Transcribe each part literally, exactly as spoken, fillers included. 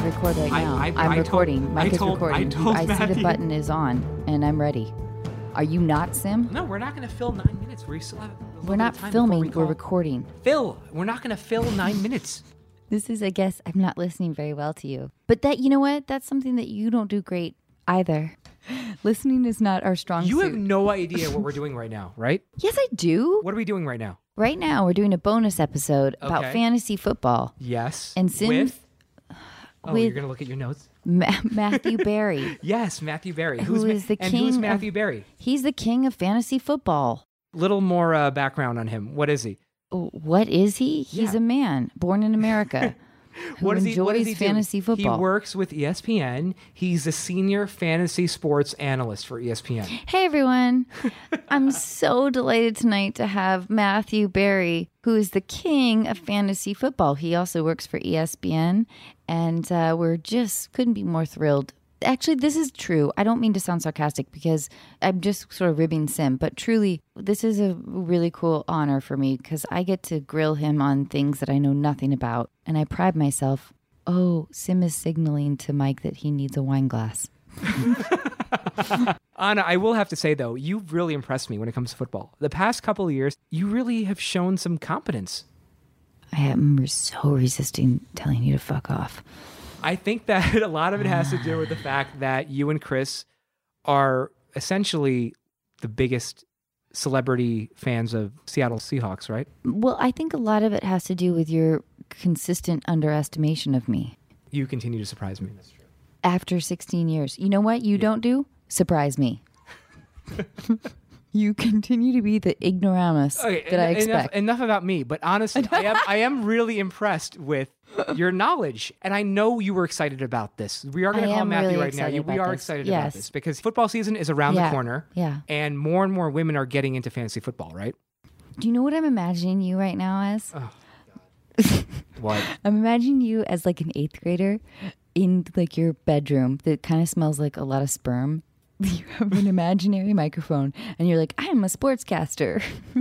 record right I- now. I- I'm I told- recording. Mike I is told- I recording. told I see Matthew. the button is on, and I'm ready. Are you not, Sim? No, we're not going to fill nine minutes. We still have a little We're bit not of time filming. before we We're call- recording. Phil, we're not going to fill nine minutes. This is, I guess, I'm not listening very well to you. But that, you know what? That's something that you don't do great either. Listening is not our strong You suit. have no idea what we're doing right now, right? Yes, I do. What are we doing right now? Right now, we're doing a bonus episode about Okay. fantasy football. Yes. And Sim- with? Oh, with- you're going to look at your notes? Ma- Matthew Berry. Yes, Matthew Berry. Who Who's Ma- is the and king who's of- Matthew Berry? He's the king of fantasy football. Little more uh, background on him. What is he? What is he? He's Yeah. a man born in America who What does enjoys he, what does he do? fantasy football. He works with E S P N. He's a senior fantasy sports analyst for E S P N. Hey, everyone. I'm so delighted tonight to have Matthew Berry, who is the king of fantasy football. He also works for E S P N, and uh, we're just couldn't be more thrilled. Actually, this is true. I don't mean to sound sarcastic because I'm just sort of ribbing Sim, but truly, this is a really cool honor for me because I get to grill him on things that I know nothing about, and I pride myself. Oh, Sim is signaling to Mike that he needs a wine glass. Anna, I will have to say, though, you've really impressed me when it comes to football. The past couple of years, you really have shown some competence. I am so resisting telling you to fuck off. I think that a lot of it has to do with the fact that you and Chris are essentially the biggest celebrity fans of Seattle Seahawks, right? Well, I think a lot of it has to do with your consistent underestimation of me. You continue to surprise me. That's true. After sixteen years. You know what you don't do? Surprise me. You continue to be the ignoramus Okay, that I en- expect. Enough, enough about me, but honestly, I am I am really impressed with your knowledge, and I know you were excited about this. We are going I to call am Matthew really right now. excited You, we about are this. excited about Yes. this because football season is around Yeah, the corner, yeah. and more and more women are getting into fantasy football, right? Do you know what I'm imagining you right now as? What? I'm imagining you as like an eighth grader in like your bedroom that kind of smells like a lot of sperm. You have an imaginary microphone and you're like, I am a sportscaster.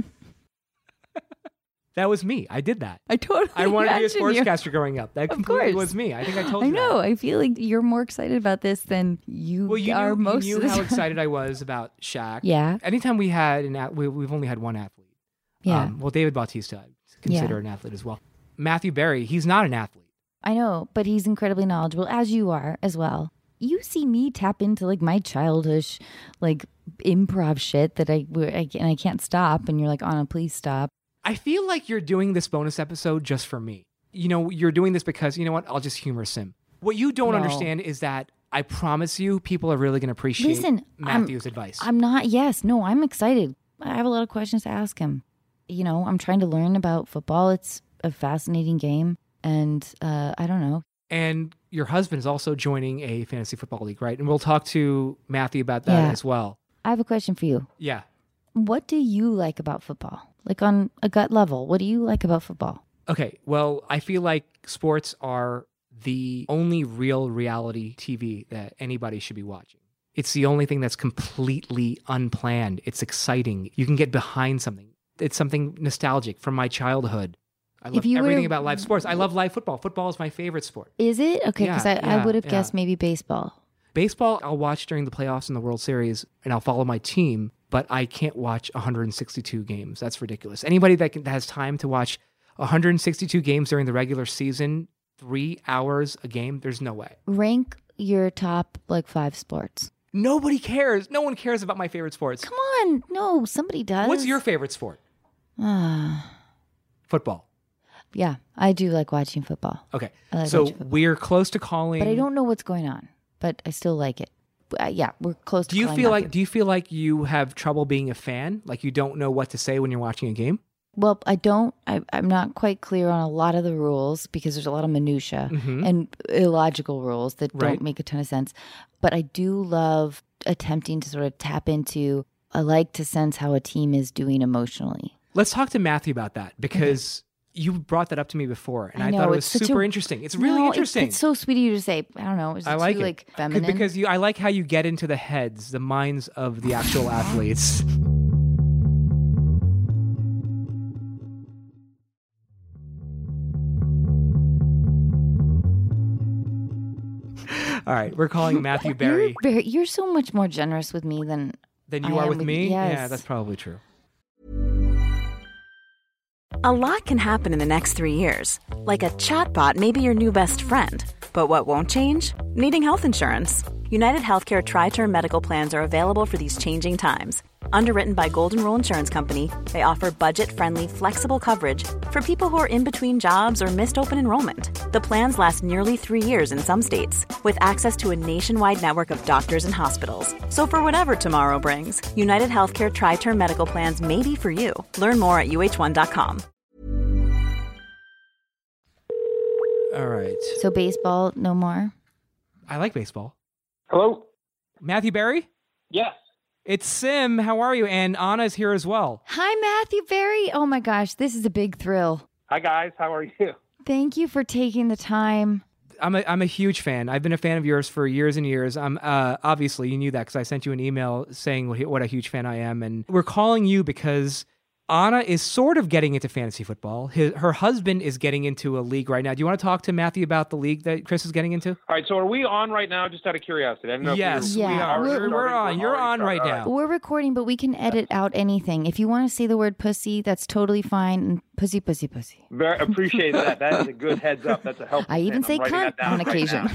That was me. I did that. I totally I wanted to be a imagine you. sportscaster growing up. That Of completely course. was me. I think I told I you know. that. I feel like you're more excited about this than you, Well, you are knew, most you of knew the how time. excited I was about Shaq. Yeah. Anytime we had an at- we, we've only had one athlete. Yeah. Um, well, David Bautista, I consider Yeah. an athlete as well. Matthew Berry, he's not an athlete. I know, but he's incredibly knowledgeable, as you are as well. You see me tap into like my childish, like improv shit that I, I and I can't stop. And you're like, Anna, please stop. I feel like you're doing this bonus episode just for me. You know, you're doing this because, you know what, I'll just humor Sim. What you don't No. understand is that I promise you people are really going to appreciate Listen, I'm- Matthew's advice. I'm not. Yes, no, I'm excited. I have a lot of questions to ask him. You know, I'm trying to learn about football. It's a fascinating game, and uh, I don't know. and your husband is also joining a fantasy football league, right? And we'll talk to Matthew about that Yeah. as well. I have a question for you. Yeah. What do you like about football? Like on a gut level, what do you like about football? Okay, well, I feel like sports are the only real reality T V that anybody should be watching. It's the only thing that's completely unplanned. It's exciting. You can get behind something. It's something nostalgic from my childhood. I love you were everything to- about live sports. I love live football. Football is my favorite sport. Is it? Okay, because Yeah, I, I yeah, would have yeah. guessed maybe baseball. Baseball, I'll watch during the playoffs and the World Series, and I'll follow my team, but I can't watch one hundred sixty-two games. That's ridiculous. Anybody that, can, that has time to watch one hundred sixty-two games during the regular season, three hours a game, there's no way. Rank your top like five sports. Nobody cares. No one cares about my favorite sports. Come on, no, somebody does. What's your favorite sport? Ah, Football. yeah, I do like watching football, Okay. I like so watching football. we're close to calling. but I don't know what's going on. But I still like it. Uh, yeah, we're close to. Do you calling feel like Matthew. do you feel like you have trouble being a fan? Like you don't know what to say when you're watching a game? Well, I don't. I, I'm not quite clear on a lot of the rules because there's a lot of minutia and illogical rules that Mm-hmm. Right. don't make a ton of sense. But I do love attempting to sort of tap into. I like to sense how a team is doing emotionally. Let's talk to Matthew about that because you brought that up to me before, and I I, know, thought it was it's such super a- interesting. It's really No, it's- interesting. It's, so sweet of you to say. I don't know. Is it I like too, it like 'Cause- feminine? because you. I like how you get into the heads, the minds of the actual athletes. All right, we're calling Matthew You're Berry. very, you're so much more generous with me than Than you I are am with with- me? yes. Yeah, that's probably true. A lot can happen in the next three years. Like a chatbot may be your new best friend. But what won't change? Needing health insurance. United Healthcare Tri-Term Medical Plans are available for these changing times. Underwritten by Golden Rule Insurance Company, they offer budget-friendly, flexible coverage for people who are in between jobs or missed open enrollment. The plans last nearly three years in some states, with access to a nationwide network of doctors and hospitals. So for whatever tomorrow brings, United Healthcare Tri-Term Medical Plans may be for you. Learn more at U H one dot com. All right. So baseball, no more? I like baseball. Hello? Matthew Berry? Yes. It's Sim. How are you? And Anna's here as well. Hi, Matthew Berry. Oh my gosh, this is a big thrill. Hi, guys. How are you? Thank you for taking the time. I'm a I'm a huge fan. I've been a fan of yours for years and years. I'm uh, obviously you knew that because I sent you an email saying what, what a huge fan I am, and we're calling you because Anna is sort of getting into fantasy football. His, her husband is getting into a league right now. Do you want to talk to Matthew about the league that Chris is getting into? All right. So are we on right now? Just out of curiosity. I don't know Yes, if we Yeah, are. we're- We're, we're on. You're on right now. We're recording, but we can edit out anything. If you want to say the word pussy, that's totally fine. And pussy, pussy, pussy. Very appreciate that. That is a good heads up. That's a helpful. I even say hint. I'm writing cunt that down on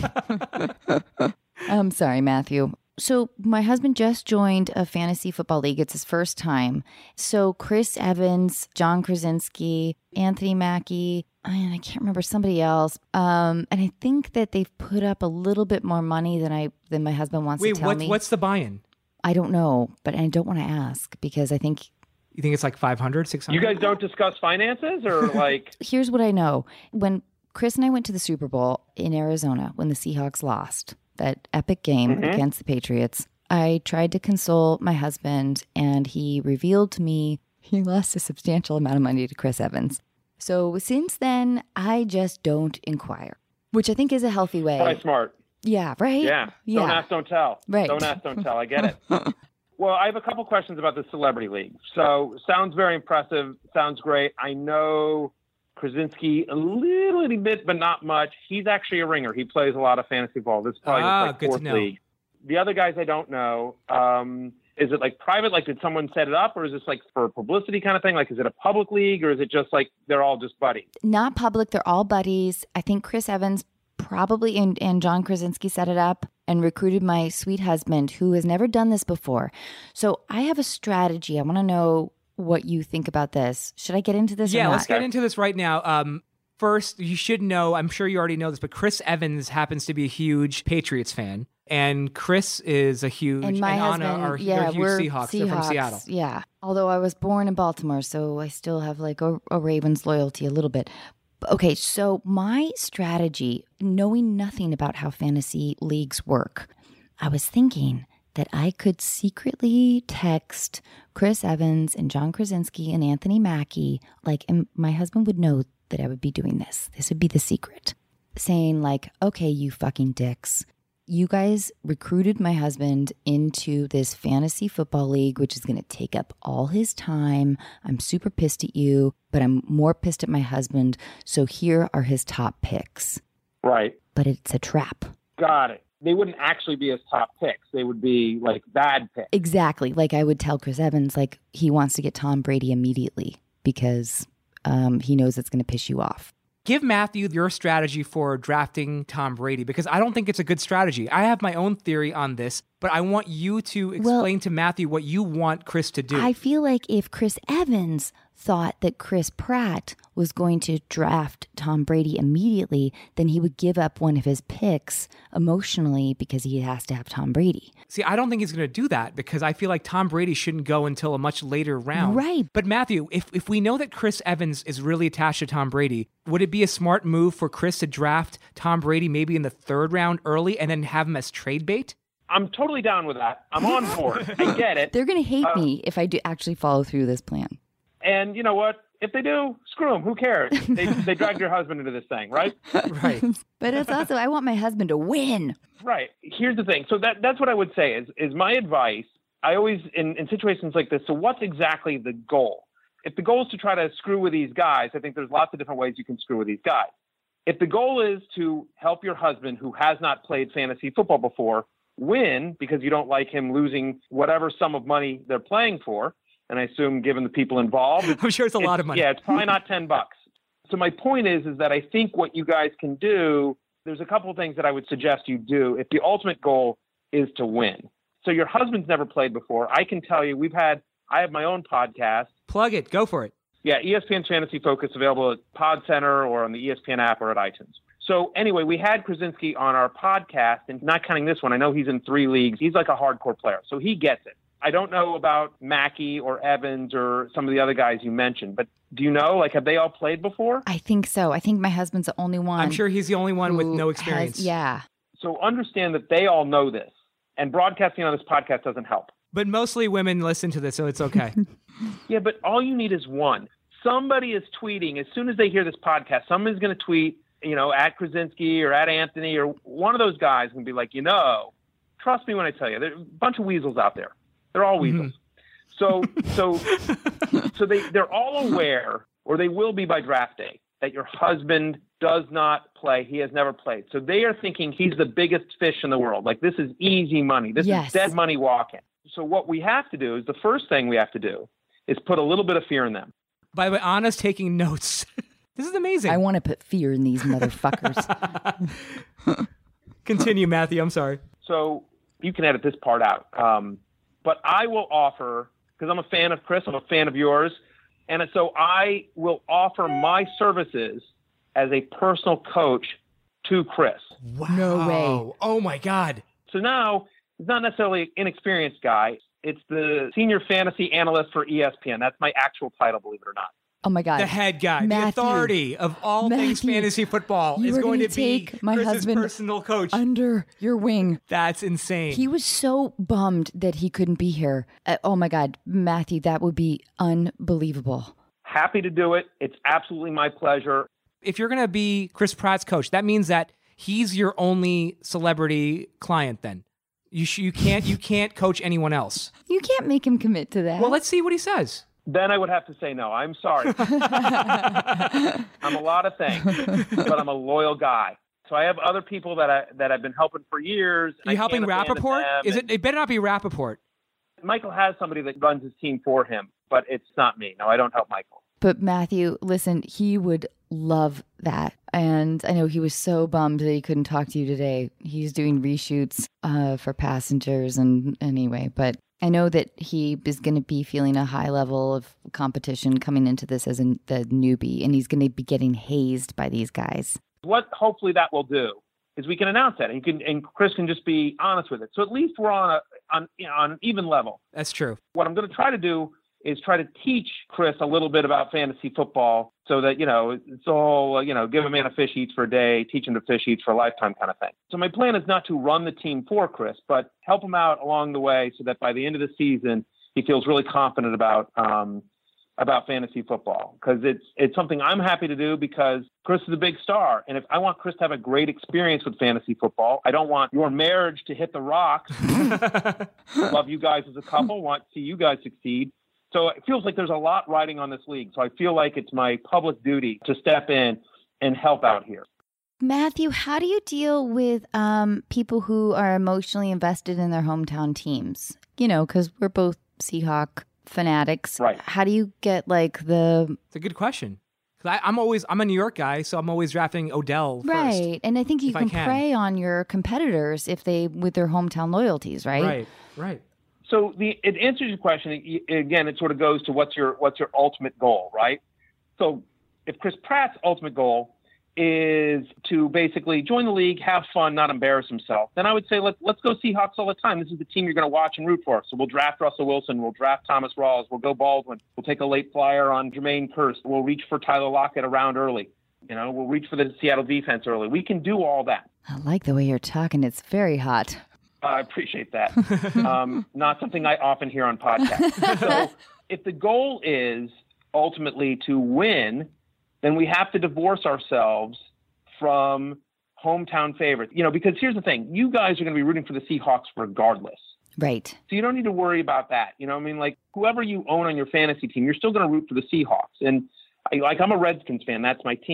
right occasion. now. I'm sorry, Matthew. So my husband just joined a fantasy football league. It's his first time. So Chris Evans, John Krasinski, Anthony Mackie, and I can't remember somebody else. Um, and I think that they've put up a little bit more money than I than my husband wants Wait, to tell what, me. what's the buy-in? I don't know, but I don't want to ask because I think You think it's like five hundred, six hundred? You guys don't discuss finances or like? here's what I know. When Chris and I went to the Super Bowl in Arizona when the Seahawks lost that epic game Mm-hmm. against the Patriots, I tried to console my husband and he revealed to me he lost a substantial amount of money to Chris Evans. So since then, I just don't inquire, which I think is a healthy way. Probably smart. Yeah, right? Yeah. Yeah. Don't ask, don't tell. Right. Don't ask, don't tell. I get it. Well, I have a couple questions about the Celebrity League. So sounds very impressive. Sounds great. I know Krasinski a little, little bit, but not much. He's actually a ringer. He plays a lot of fantasy ball. This is probably Ah, his like good to fourth know. league. The other guys I don't know. Um, is it like private? Like, did someone set it up, or is this like for publicity kind of thing? Like, is it a public league, or is it just like they're all just buddies? Not public. They're all buddies. I think Chris Evans probably and, and John Krasinski set it up and recruited my sweet husband who has never done this before. So I have a strategy. I want to know what you think about this. Should I get into this Yeah, or let's not? get into this right now. Um, first, you should know, I'm sure you already know this, but Chris Evans happens to be a huge Patriots fan. And Chris is a huge, And my and husband, Anna are yeah, they're huge we're Seahawks. They're from Seahawks, Seattle. Yeah. Although I was born in Baltimore, so I still have like a, a Ravens loyalty a little bit. Okay, so my strategy, knowing nothing about how fantasy leagues work, I was thinking that I could secretly text Chris Evans and John Krasinski and Anthony Mackie, like, and my husband would know that I would be doing this. This would be the secret. Saying like, okay, you fucking dicks. You guys recruited my husband into this fantasy football league, which is going to take up all his time. I'm super pissed at you, but I'm more pissed at my husband. So here are his top picks. Right. But it's a trap. Got it. They wouldn't actually be his top picks. They would be like bad picks. Exactly. Like I would tell Chris Evans, like he wants to get Tom Brady immediately because um, he knows it's going to piss you off. Give Matthew your strategy for drafting Tom Brady because I don't think it's a good strategy. I have my own theory on this, but I want you to explain to Matthew what you want Chris to do. I feel like if Chris Evans thought that Chris Pratt was going to draft Tom Brady immediately, then he would give up one of his picks emotionally because he has to have Tom Brady. See, I don't think he's going to do that because I feel like Tom Brady shouldn't go until a much later round. Right. But Matthew, if, if we know that Chris Evans is really attached to Tom Brady, would it be a smart move for Chris to draft Tom Brady maybe in the third round early and then have him as trade bait? I'm totally down with that. I'm on board. I get it. They're going to hate Uh, me if I do actually follow through this plan. And you know what? If they do, screw them. Who cares? They they dragged your husband into this thing, right? Right. But it's also, I want my husband to win. Right. Here's the thing. So that that's what I would say is is my advice. I always in, in situations like this. So what's exactly the goal? If the goal is to try to screw with these guys, I think there's lots of different ways you can screw with these guys. if the goal is to help your husband who has not played fantasy football before win because you don't like him losing whatever sum of money they're playing for, and I assume given the people involved, I'm sure it's a it's, lot of money. Yeah, it's probably not ten bucks. So my point is, is that I think what you guys can do, there's a couple of things that I would suggest you do if the ultimate goal is to win. So your husband's never played before. I can tell you, we've had, I have my own podcast. Plug it. Go for it. Yeah, E S P N Fantasy Focus, available at Pod Center or on the E S P N app or at iTunes. So anyway, we had Krasinski on our podcast, and not counting this one, I know he's in three leagues. He's like a hardcore player, so he gets it. I don't know about Mackey or Evans or some of the other guys you mentioned, but do you know, like, have they all played before? I think so. I think my husband's the only one. I'm sure he's the only one with who no experience. has- yeah. So understand that they all know this, and broadcasting on this podcast doesn't help. But mostly women listen to this, so it's okay. Yeah, but all you need is one. Somebody is tweeting. As soon as they hear this podcast, someone's going to tweet, you know, at Krasinski or at Anthony or one of those guys and be like, you know, trust me when I tell you, there's a bunch of weasels out there. They're all weasels. Mm-hmm. So, so, so they, they're all aware, or they will be by draft day, that your husband does not play. He has never played. So they are thinking he's the biggest fish in the world. Like, this is easy money. This Yes. is dead money walking. So what we have to do is, the first thing we have to do is put a little bit of fear in them. By the way, Anna's taking notes. This is amazing. I want to put fear in these motherfuckers. Continue, Matthew. I'm sorry. So you can edit this part out. Um, but I will offer, because I'm a fan of Chris, I'm a fan of yours. And so I will offer my services as a personal coach to Chris. Wow. No way. Oh, my God. So now he's not necessarily an inexperienced guy. It's the senior fantasy analyst for E S P N. That's my actual title, believe it or not. Oh my God. The head guy, Matthew, the authority of all things Matthew, fantasy football you is are going gonna to be take my Chris's husband personal coach. under your wing. That's insane. He was so bummed that he couldn't be here. Uh, oh my God, Matthew, that would be unbelievable. Happy to do it. It's absolutely my pleasure. If you're going to be Chris Pratt's coach, that means that he's your only celebrity client then. You sh- you can't you can't coach anyone else. You can't make him commit to that. Well, let's see what he says. Then I would have to say no. I'm sorry. I'm a lot of things, but I'm a loyal guy. So I have other people that I that I've been helping for years. Are you helping Rappaport? Is it? It better not be Rappaport. Michael has somebody that runs his team for him, but it's not me. No, I don't help Michael. But Matthew, listen, he would love that. And I know he was so bummed that he couldn't talk to you today. He's doing reshoots uh, for Passengers and anyway, but I know that he is going to be feeling a high level of competition coming into this as a the newbie, and he's going to be getting hazed by these guys. What hopefully that will do is we can announce that, and you can, and Chris can just be honest with it. So at least we're on a on you know, on an even level. That's true. What I'm going to try to do is try to teach Chris a little bit about fantasy football, so that, you know, it's all, you know, give a man a fish eats for a day, teach him to fish eats for a lifetime kind of thing. So my plan is not to run the team for Chris, but help him out along the way so that by the end of the season, he feels really confident about um, about fantasy football, because it's it's something I'm happy to do because Chris is a big star. And if I want Chris to have a great experience with fantasy football, I don't want your marriage to hit the rocks. Love you guys as a couple, want to see you guys succeed. So it feels like there's a lot riding on this league. So I feel like it's my public duty to step in and help out here. Matthew, how do you deal with um, people who are emotionally invested in their hometown teams? You know, because we're both Seahawk fanatics. Right. How do you get like the... It's a good question. Because I'm always, I'm a New York guy, so I'm always drafting Odell first. Right. And I think you if I can, can prey on your competitors if they, with their hometown loyalties, right? Right, right. So the it answers your question again. It sort of goes to what's your what's your ultimate goal, right? So if Chris Pratt's ultimate goal is to basically join the league, have fun, not embarrass himself, then I would say let's let's go Seahawks all the time. This is the team you're going to watch and root for. So we'll draft Russell Wilson, we'll draft Thomas Rawls, we'll go Baldwin, we'll take a late flyer on Jermaine Kearse, we'll reach for Tyler Lockett around early. You know, we'll reach for the Seattle defense early. We can do all that. I like the way you're talking. It's very hot. I appreciate that. Um, not something I often hear on podcasts. So if the goal is ultimately to win, then we have to divorce ourselves from hometown favorites. You know, because here's the thing. You guys are going to be rooting for the Seahawks regardless. Right. So you don't need to worry about that. You know what I mean? Like, whoever you own on your fantasy team, you're still going to root for the Seahawks. And I, like, I'm a Redskins fan. That's my team.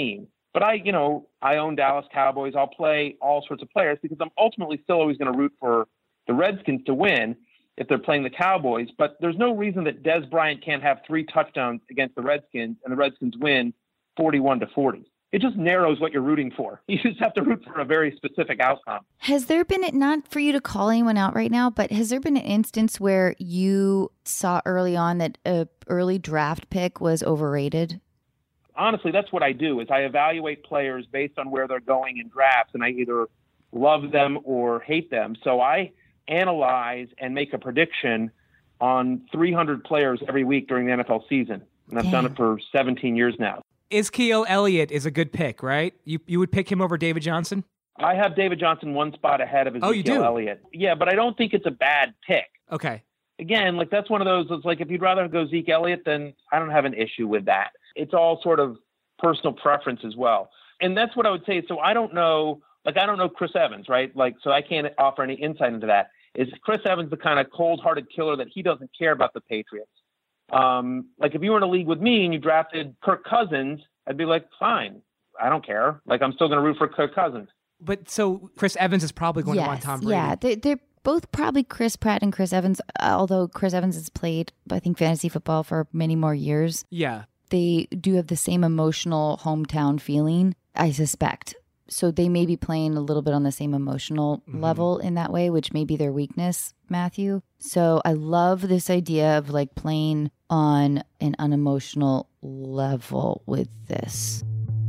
But I, you know, I own Dallas Cowboys. I'll play all sorts of players because I'm ultimately still always going to root for the Redskins to win if they're playing the Cowboys. But there's no reason that Des Bryant can't have three touchdowns against the Redskins and the Redskins win forty-one to forty. It just narrows what you're rooting for. You just have to root for a very specific outcome. Has there been, not for you to call anyone out right now, but has there been an instance where you saw early on that a early draft pick was overrated? Honestly, that's what I do is I evaluate players based on where they're going in drafts, and I either love them or hate them. So I analyze and make a prediction on three hundred players every week during the N F L season. And I've Damn. done it for seventeen years now. Ezekiel Elliott is a good pick, right? You you would pick him over David Johnson? I have David Johnson one spot ahead of Ezekiel Oh, you do? Elliott. Yeah, but I don't think it's a bad pick. Okay. Again, like that's one of those, it's like if you'd rather go Zeke Elliott, then I don't have an issue with that. It's all sort of personal preference as well. And that's what I would say. So I don't know, like I don't know Chris Evans, right? Like, so I can't offer any insight into that. Is Chris Evans the kind of cold-hearted killer that he doesn't care about the Patriots? Um, like if you were in a league with me and you drafted Kirk Cousins, I'd be like, fine, I don't care. Like I'm still going to root for Kirk Cousins. But so Chris Evans is probably going yes, to want Tom Brady. Yeah, they're, they're both probably Chris Pratt and Chris Evans, although Chris Evans has played, I think, fantasy football for many more years. Yeah. They do have the same emotional hometown feeling, I suspect. So they may be playing a little bit on the same emotional Mm-hmm. level in that way, which may be their weakness, Matthew. So I love this idea of like playing on an unemotional level with this.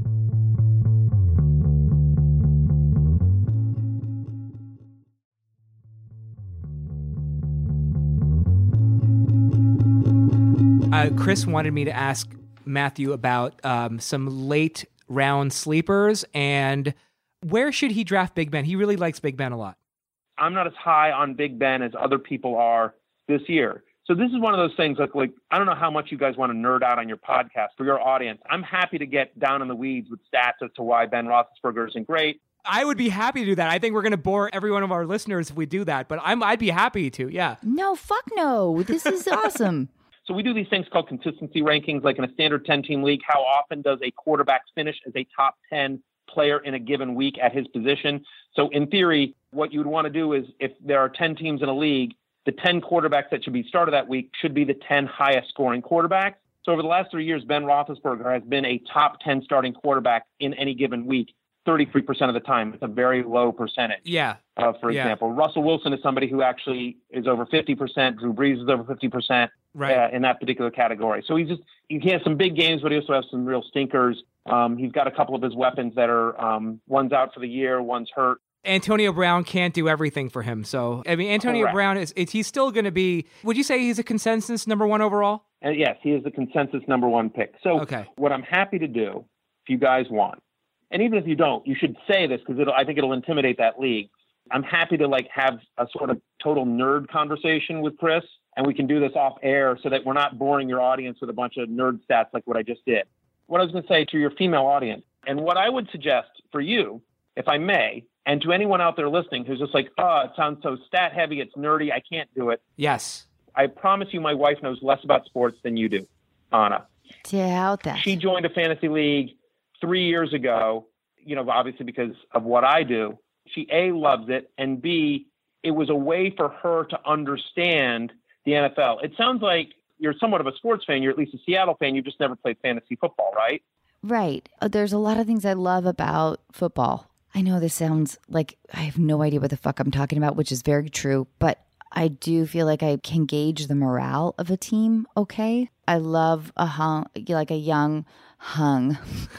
Uh, Chris wanted me to ask Matthew about um, some late round sleepers and where should he draft Big Ben? He really likes Big Ben a lot. I'm not as high on Big Ben as other people are this year. So this is one of those things like, like I don't know how much you guys want to nerd out on your podcast for your audience. I'm happy to get down in the weeds with stats as to why Ben Roethlisberger isn't great. I would be happy to do that. I think we're going to bore every one of our listeners if we do that, but I'm, I'd be happy to, yeah. No, fuck no. This is awesome. So we do these things called consistency rankings, like in a standard ten-team league. How often does a quarterback finish as a top ten player in a given week at his position? So in theory, what you would want to do is if there are ten teams in a league, the ten quarterbacks that should be started that week should be the ten highest scoring quarterbacks. So over the last three years, Ben Roethlisberger has been a top ten starting quarterback in any given week, thirty-three percent of the time. It's a very low percentage. Yeah. Uh, for Yeah. example, Russell Wilson is somebody who actually is over fifty percent. Drew Brees is over fifty percent. Right. Uh, in that particular category. So he just he has some big games, but he also has some real stinkers. Um, he's got a couple of his weapons that are um, one's out for the year, one's hurt. Antonio Brown can't do everything for him. So, I mean, Antonio Correct. Brown, is, is he's still going to be, would you say he's a consensus number one overall? And yes, he is the consensus number one pick. So Okay. what I'm happy to do, if you guys want, and even if you don't, you should say this because I think it'll intimidate that league. I'm happy to like have a sort of total nerd conversation with Chris, and we can do this off air so that we're not boring your audience with a bunch of nerd stats like what I just did. What I was going to say to your female audience, and what I would suggest for you, if I may, and to anyone out there listening who's just like, oh, it sounds so stat heavy, it's nerdy, I can't do it. Yes. I promise you my wife knows less about sports than you do, Anna. Doubt that. She joined a fantasy league three years ago, you know, obviously because of what I do. She, A, loves it, and B, it was a way for her to understand the N F L. It sounds like you're somewhat of a sports fan. You're at least a Seattle fan. You just never played fantasy football, right? Right. Uh, There's a lot of things I love about football. I know this sounds like I have no idea what the fuck I'm talking about, which is very true, but I do feel like I can gauge the morale of a team okay. I love a hung, like a young, hung,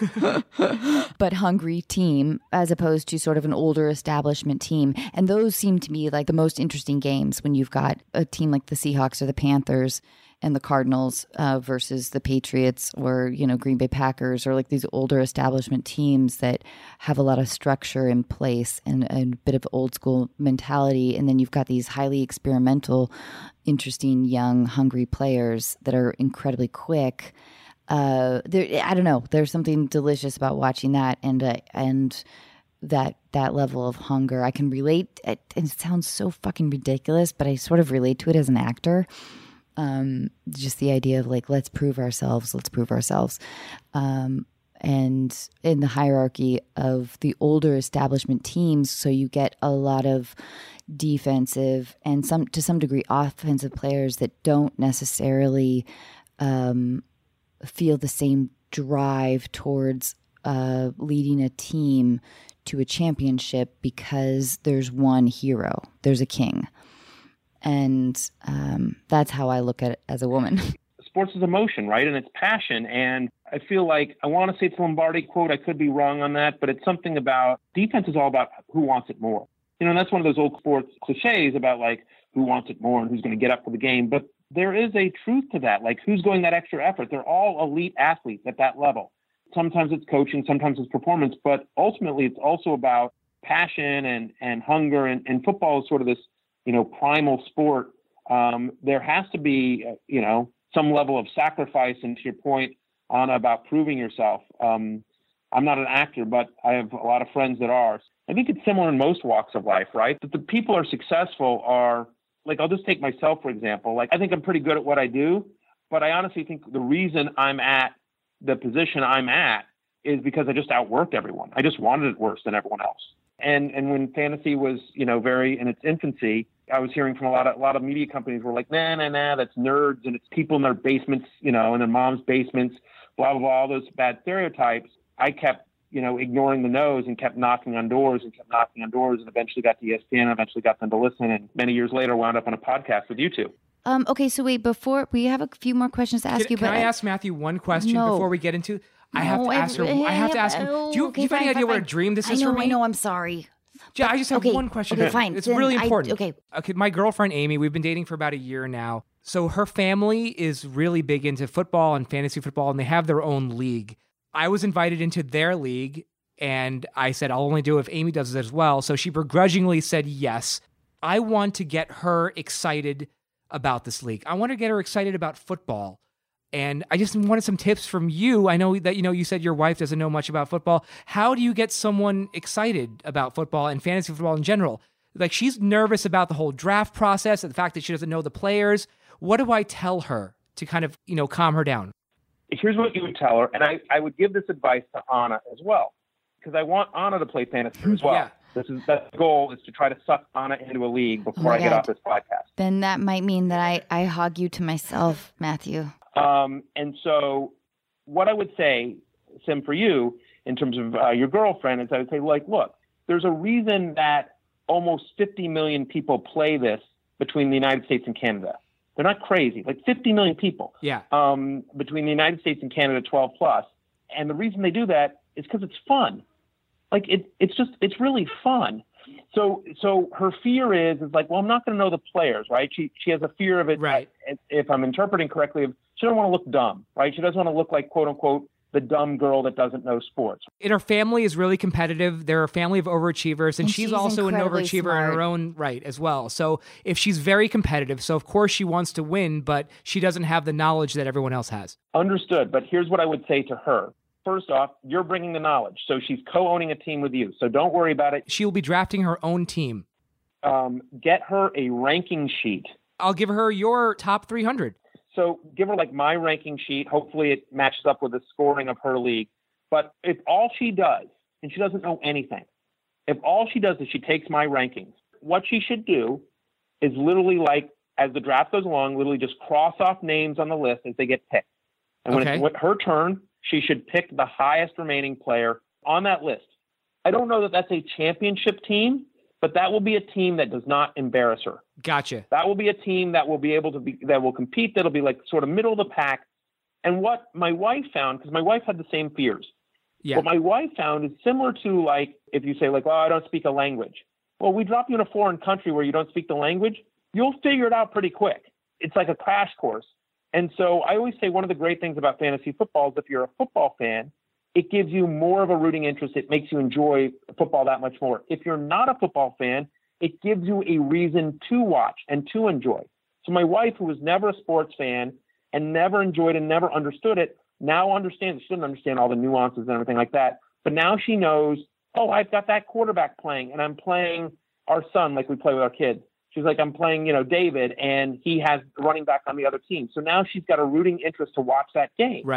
but hungry team as opposed to sort of an older establishment team. And those seem to me like the most interesting games when you've got a team like the Seahawks or the Panthers and the Cardinals uh, versus the Patriots or, you know, Green Bay Packers or like these older establishment teams that have a lot of structure in place and, and a bit of old school mentality. And then you've got these highly experimental, interesting, young, hungry players that are incredibly quick. Uh, there, I don't know. There's something delicious about watching that and uh, and that that level of hunger. I can relate. It, it sounds so fucking ridiculous, but I sort of relate to it as an actor. Um, just the idea of like, let's prove ourselves, let's prove ourselves. Um, and in the hierarchy of the older establishment teams. So you get a lot of defensive and some to some degree offensive players that don't necessarily um, feel the same drive towards uh, leading a team to a championship because there's one hero, there's a king. And um, that's how I look at it as a woman. Sports is emotion, right? And it's passion. And I feel like, I want to say it's a Lombardi quote. I could be wrong on that, but it's something about defense is all about who wants it more. You know, and that's one of those old sports cliches about like who wants it more and who's going to get up for the game. But there is a truth to that. Like who's going that extra effort? They're all elite athletes at that level. Sometimes it's coaching, sometimes it's performance, but ultimately it's also about passion and, and hunger. And, and football is sort of this, you know, primal sport. Um, there has to be, uh, you know, some level of sacrifice. And to your point, Anna, about proving yourself. Um, I'm not an actor, but I have a lot of friends that are. I think it's similar in most walks of life, right? That the people who are successful are, like, I'll just take myself, for example. Like, I think I'm pretty good at what I do, but I honestly think the reason I'm at the position I'm at is because I just outworked everyone. I just wanted it worse than everyone else. And and when fantasy was, you know, very in its infancy, I was hearing from a lot of a lot of media companies were like, nah, nah, nah, that's nerds and it's people in their basements, you know, in their mom's basements, blah, blah, blah, all those bad stereotypes. I kept, you know, ignoring the no's and kept knocking on doors and kept knocking on doors and eventually got to E S P N, eventually got them to listen. And many years later, wound up on a podcast with you two. Um, okay, so wait, before we have a few more questions to ask can, you. Can but I ask Matthew one question no. before we get into I no, have to ask her. I, I have to ask him. Do you, okay, do you have fine, any idea fine, what fine. a dream this I is know, for me? I know, I'm sorry. Yeah, I just have okay, one question. Okay, fine. It's Then really I- important. okay. Okay, my girlfriend Amy, we've been dating for about a year now. So her family is really big into football and fantasy football, and they have their own league. I was invited into their league, and I said, I'll only do it if Amy does it as well. So she begrudgingly said yes. I want to get her excited about this league. I want to get her excited about football. And I just wanted some tips from you. I know that, you know, you said your wife doesn't know much about football. How do you get someone excited about football and fantasy football in general? Like, she's nervous about the whole draft process and the fact that she doesn't know the players. What do I tell her to kind of, you know, calm her down? Here's what you would tell her. And I, I would give this advice to Anna as well, because I want Anna to play fantasy as well. Yeah. This is that goal is to try to suck Anna into a league before Oh I get God. off this podcast. Then that might mean that I, I hog you to myself, Matthew. Um, and so what I would say, Sim, for you, in terms of uh, your girlfriend, is I would say, like, look, there's a reason that almost fifty million people play this between the United States and Canada. They're not crazy, like fifty million people Yeah. um, between the United States and Canada, twelve plus. And the reason they do that is because it's fun. Like it, it's just, it's really fun. So, so her fear is, is like, well, I'm not going to know the players, right? She, she has a fear of it. Right. If I'm interpreting correctly, she doesn't want to look dumb, right? She doesn't want to look like, quote unquote, the dumb girl that doesn't know sports. And her family is really competitive. They're a family of overachievers, and, And she's, she's also an incredibly overachiever smart. in her own right as well. So if she's very competitive, so of course she wants to win, but she doesn't have the knowledge that everyone else has. Understood. But here's what I would say to her. First off, you're bringing the knowledge. So she's co-owning a team with you. So don't worry about it. She will be drafting her own team. Um, get her a ranking sheet. I'll give her your top three hundred. So give her like my ranking sheet. Hopefully it matches up with the scoring of her league. But if all she does, and she doesn't know anything, if all she does is she takes my rankings, what she should do is literally, like, as the draft goes along, literally just cross off names on the list as they get picked. And when Okay. it's her turn, she should pick the highest remaining player on that list. I don't know that that's a championship team, but that will be a team that does not embarrass her. Gotcha. That will be a team that will be able to be, that will compete, that'll be like sort of middle of the pack. And what my wife found, because my wife had the same fears. Yeah. What my wife found is similar to, like, if you say, like, well, I don't speak a language. Well, we drop you in a foreign country where you don't speak the language, you'll figure it out pretty quick. It's like a crash course. And so I always say one of the great things about fantasy football is if you're a football fan, it gives you more of a rooting interest. It makes you enjoy football that much more. If you're not a football fan, it gives you a reason to watch and to enjoy. So my wife, who was never a sports fan and never enjoyed and never understood it, now understands. She didn't understand all the nuances and everything like that. But now she knows, oh, I've got that quarterback playing and I'm playing our son like we play with our kids. She's like, I'm playing, you know, David, and he has the running back on the other team. So now she's got a rooting interest to watch that game. Right.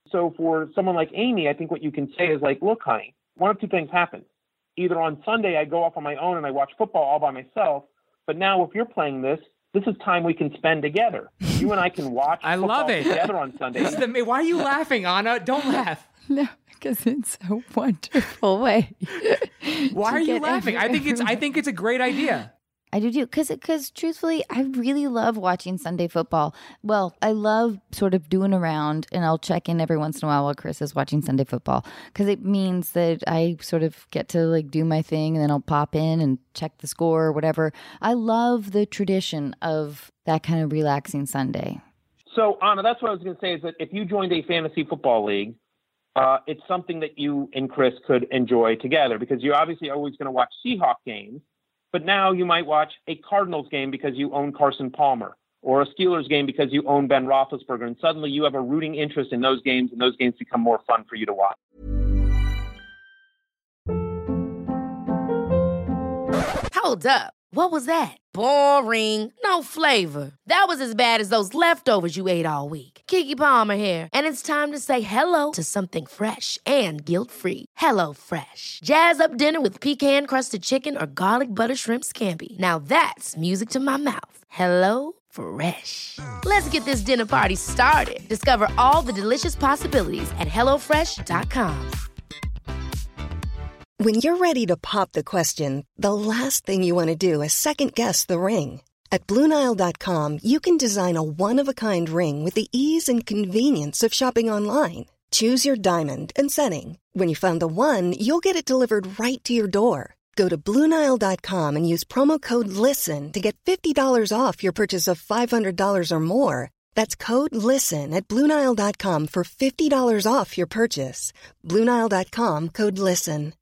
So for someone like Amy, I think what you can say is like, look, honey, one of two things happens. Either on Sunday, I go off on my own and I watch football all by myself. But now if you're playing this, this is time we can spend together. You and I can watch I football love it. together on Sunday. This is the, why are you laughing, Anna? Don't laugh. No, because it's a wonderful way. Why to are you get laughing? I think it's I think it's a great idea. I do too, because because truthfully, I really love watching Sunday football. Well, I love sort of doing around, and I'll check in every once in a while while Chris is watching Sunday football, because it means that I sort of get to like do my thing, and then I'll pop in and check the score or whatever. I love the tradition of that kind of relaxing Sunday. So, Anna, that's what I was going to say is that if you joined a fantasy football league, uh, it's something that you and Chris could enjoy together, because you're obviously always going to watch Seahawk games. But now you might watch a Cardinals game because you own Carson Palmer, or a Steelers game because you own Ben Roethlisberger. And suddenly you have a rooting interest in those games, and those games become more fun for you to watch. Hold up. What was that? Boring. No flavor. That was as bad as those leftovers you ate all week. Keke Palmer here. And it's time to say hello to something fresh and guilt-free. Hello Fresh. Jazz up dinner with pecan-crusted chicken or garlic butter shrimp scampi. Now that's music to my mouth. Hello Fresh. Let's get this dinner party started. Discover all the delicious possibilities at hello fresh dot com. When you're ready to pop the question, the last thing you want to do is second-guess the ring. At Blue Nile dot com, you can design a one-of-a-kind ring with the ease and convenience of shopping online. Choose your diamond and setting. When you find the one, you'll get it delivered right to your door. Go to Blue Nile dot com and use promo code LISTEN to get fifty dollars off your purchase of five hundred dollars or more. That's code LISTEN at Blue Nile dot com for fifty dollars off your purchase. Blue Nile dot com, code LISTEN.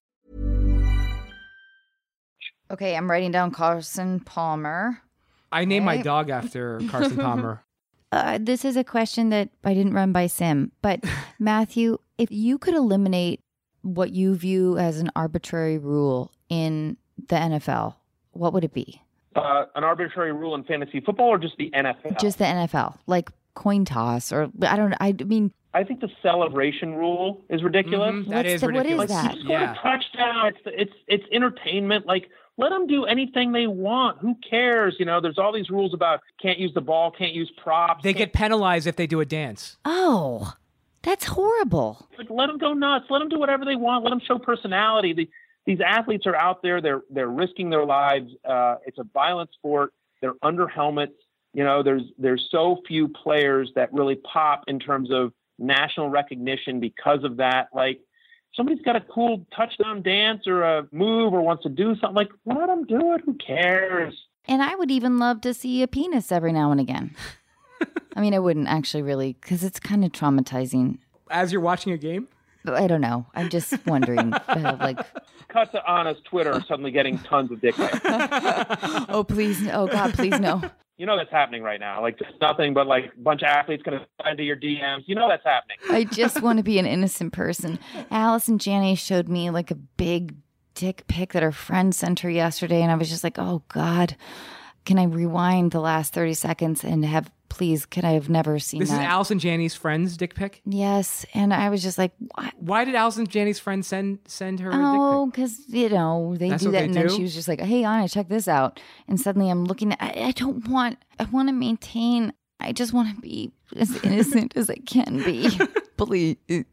Okay, I'm writing down Carson Palmer. I named my Okay. dog after Carson Palmer. Uh, this is a question that I didn't run by Sim, but Matthew, if you could eliminate what you view as an arbitrary rule in the N F L, what would it be? Uh, an arbitrary rule in fantasy football, or just the N F L? Just the N F L, like coin toss, or I don't know. I mean, I think the celebration rule is ridiculous. Mhm, that What's is the- what is ridiculous. that? You score Yeah. a touchdown. It's it's it's entertainment. Like, let them do anything they want. Who cares? You know, there's all these rules about can't use the ball, can't use props. They can't- get penalized if they do a dance. oh, that's horrible. like, let them go nuts. Let them do whatever they want. Let them show personality. The, these athletes are out there. They're they're risking their lives. Uh, it's a violent sport. They're under helmets. You know, there's there's so few players that really pop in terms of national recognition because of that. Like, somebody's got a cool touchdown dance or a move or wants to do something, like, let them do it. Who cares? And I would even love to see a penis every now and again. I mean, I wouldn't actually really, because it's kind of traumatizing. As you're watching a game? I don't know. I'm just wondering, uh, like, Cut to Anna's Twitter, suddenly getting tons of dick pics. oh, please. Oh, God, please, no. You know that's happening right now. Like, just nothing but like a bunch of athletes going to slide into your D Ms. You know that's happening. I just want to be an innocent person. Allison Janney showed me like a big dick pic that her friend sent her yesterday. And I was just like, oh, God, can I rewind the last thirty seconds and have, please, can I have never seen This that? is Allison Janney's friend's dick pic? Yes. And I was just like, what? Why did Allison Janney's friend send send her a Oh, dick pic? because, you know, they That's do what that. they And then do? she was just like, hey, Anna, check this out. And suddenly I'm looking at, I, I don't want, I want to maintain, I just want to be as innocent as I can be. Please.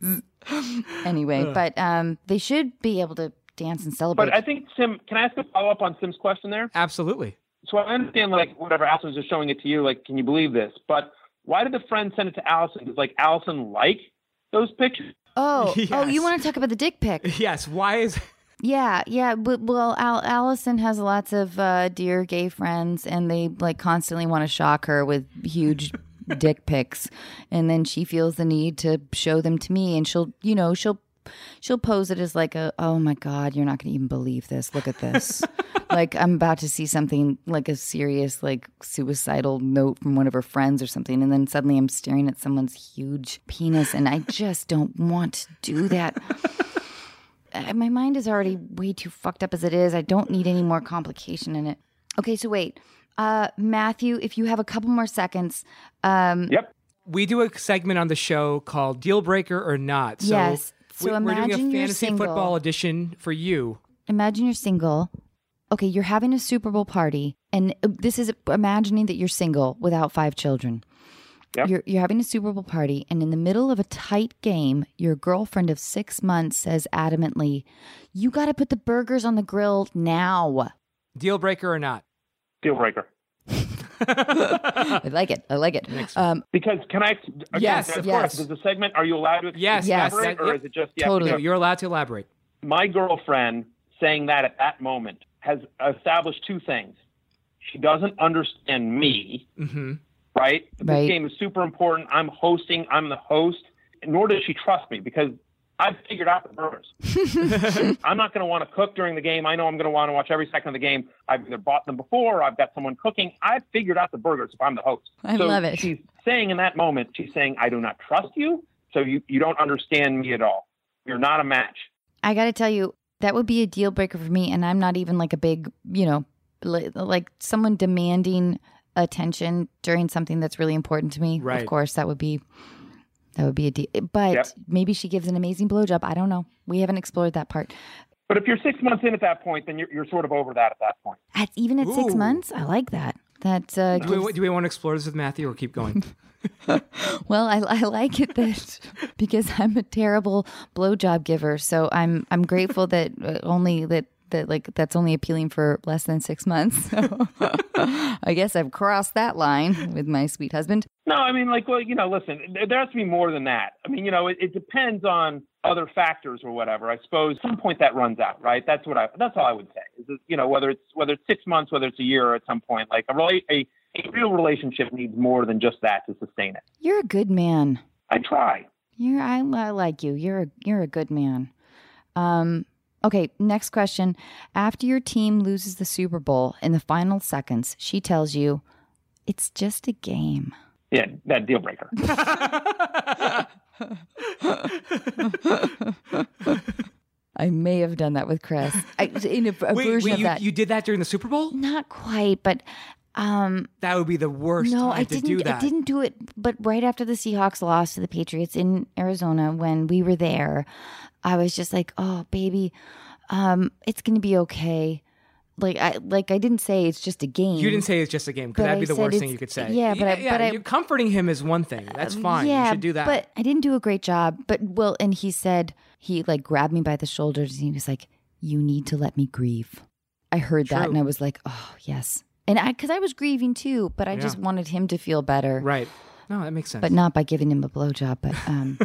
Anyway, but um, they should be able to dance and celebrate. But I think, Sim, can I ask a follow up on Sim's question there? Absolutely. So I understand, like, whatever, Allison was just showing it to you. Like, can you believe this? But why did the friend send it to Allison? Does, like, Allison like those pictures? oh, oh, Yes. you want to talk about the dick pic? Yes. Why is Yeah, yeah. But, well, Al- Allison has lots of uh, dear gay friends, and they like constantly want to shock her with huge dick pics, and then she feels the need to show them to me, and she'll, you know, she'll she'll pose it as like a, oh my God, you're not going to even believe this. Look at this. Like I'm about to see something like a serious like suicidal note from one of her friends or something, and then suddenly I'm staring at someone's huge penis, and I just don't want to do that. Uh, My mind is already way too fucked up as it is. I don't need any more complication in it. Okay, so wait. Uh, Matthew, if you have a couple more seconds, um, Yep. We do a segment on the show called Deal Breaker or Not. So yes. So we, we're doing a imagine you're fantasy single. football edition for you. Imagine you're single. Okay, you're having a Super Bowl party, and this is imagining that you're single without five children. Yep. You're you're having a Super Bowl party, and in the middle of a tight game, your girlfriend of six months says adamantly, "You got to put the burgers on the grill now." Deal Breaker or Not? Deal breaker. I like it. I like it. Um, Because can I? Okay, Yes, of yes. course. Does the segment? Are you allowed to Yes, yes, elaborate, that- or yep. is it just yes? Totally. no? You're allowed to elaborate. My girlfriend saying that at that moment has established two things. She doesn't understand me, Mm-hmm. right? This Right. game is super important. I'm hosting. I'm the host. Nor does she trust me because I've figured out the burgers. I'm not going to want to cook during the game. I know I'm going to want to watch every second of the game. I've either bought them before or I've got someone cooking. I've figured out the burgers if I'm the host. I so love it. She's saying in that moment, she's saying, I do not trust you. So you, you don't understand me at all. You're not a match. I got to tell you, that would be a deal breaker for me. And I'm not even like a big, you know, li- like someone demanding attention during something that's really important to me. Right. Of course, that would be, that would be a deal. But Yep. maybe she gives an amazing blowjob. I don't know. We haven't explored that part. But if you're six months in at that point, then you're, you're sort of over that at that point. At, even at six Ooh. months, I like that. That uh, Do we, gives, do we want to explore this with Matthew or keep going? well, I, I like it that because I'm a terrible blowjob giver, so I'm I'm grateful that uh, only that that like that's only appealing for less than six months. So I guess I've crossed that line with my sweet husband. No, I mean, like, well, you know, listen, there there has to be more than that. I mean, you know, it, it depends on other factors or whatever. I suppose at some point that runs out, right? That's what I, that's all I would say is, that, you know, whether it's, whether it's six months, whether it's a year or at some point, like a, rela- a, a real relationship needs more than just that to sustain it. You're a good man. I try. You're I, I like you. You're a, you're a good man. Um. Okay, next question. After your team loses the Super Bowl in the final seconds, she tells you, "It's just a game." Yeah, that deal breaker. I may have done that with Chris. I, in a, a wait, version wait of you, that. you did that during the Super Bowl? Not quite, but um, That would be the worst no, time I to didn't. do that. I didn't do it. But right after the Seahawks lost to the Patriots in Arizona, when we were there, I was just like, "Oh, baby, um, it's gonna be okay." Like I, like I didn't say it's just a game. You didn't say it's just a game because But that'd I be the said worst thing it's- you could say. yeah, but I- yeah, but I- you're comforting him is one thing. That's fine. Yeah, you should do that. But I didn't do a great job. But well, and he said he like grabbed me by the shoulders and he was like, "You need to let me grieve." I heard that True. and I was like, "Oh yes," and I because I was grieving too, but I Yeah. just wanted him to feel better, right. No, that makes sense. but not by giving him a blowjob. But um,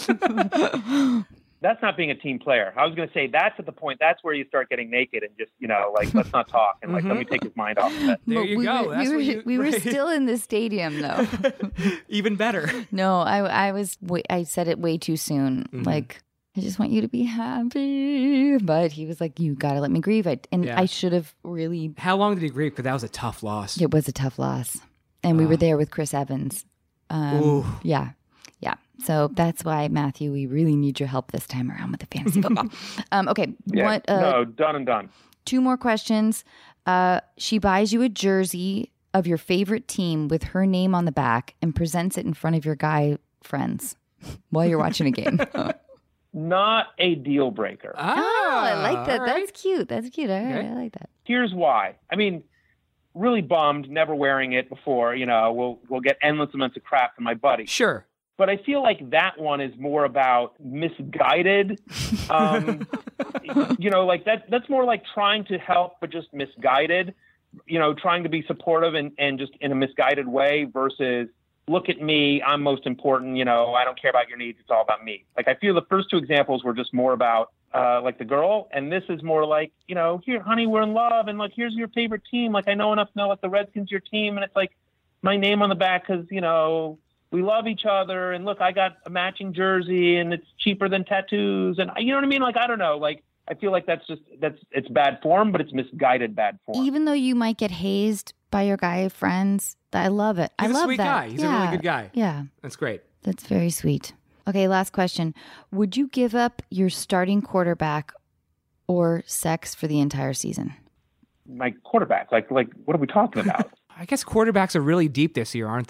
That's not being a team player. I was going to say that's at the point, that's where you start getting naked and just, you know, like, let's not talk. And like, let me take his mind off of it. There but you we go. Were, That's we were, what you- we were right. still in the stadium though. Even better. No, I I was way, I said it way too soon. Mhm. Like, I just want you to be happy. But he was like, "You got to let me grieve." I, and Yeah. I should have really. How long did he grieve? Because that was a tough loss. It was a tough loss, and we Ah. were there with Chris Evans. Um, Ooh. Yeah, yeah. So that's why, Matthew, we really need your help this time around with the fantasy football. um, okay, Yeah. what? Uh, no, done and done. Two more questions. Uh, she buys you a jersey of your favorite team with her name on the back and presents it in front of your guy friends while you're watching a game. Oh, Not a deal breaker. Ah, I like that. all That's right. cute. That's cute. All right, Okay. I like that. Here's why. I mean, really bummed, never wearing it before. You know, we'll we'll get endless amounts of crap from my buddy. Sure. But I feel like that one is more about misguided. Um, you know, like that. That's more like trying to help, but just misguided. You know, trying to be supportive and, and just in a misguided way versus look at me, I'm most important. You know, I don't care about your needs. It's all about me. Like I feel the first two examples were just more about uh, like the girl, and this is more like, you know, here, honey, we're in love, and like here's your favorite team. Like I know enough to know like the Redskins your team, and it's like my name on the back because you know. We love each other, and look, I got a matching jersey, and it's cheaper than tattoos, and you know what I mean? Like, I don't know. Like, I feel like that's just that's it's bad form, but it's misguided bad form. Even though you might get hazed by your guy friends, I love it. He's I a love sweet that. guy. He's a yeah. really good guy. Yeah, That's great. that's very sweet. Okay, last question. Would you give up your starting quarterback or sex for the entire season? My quarterback, like, like, what are we talking about? I guess quarterbacks are really deep this year, aren't they?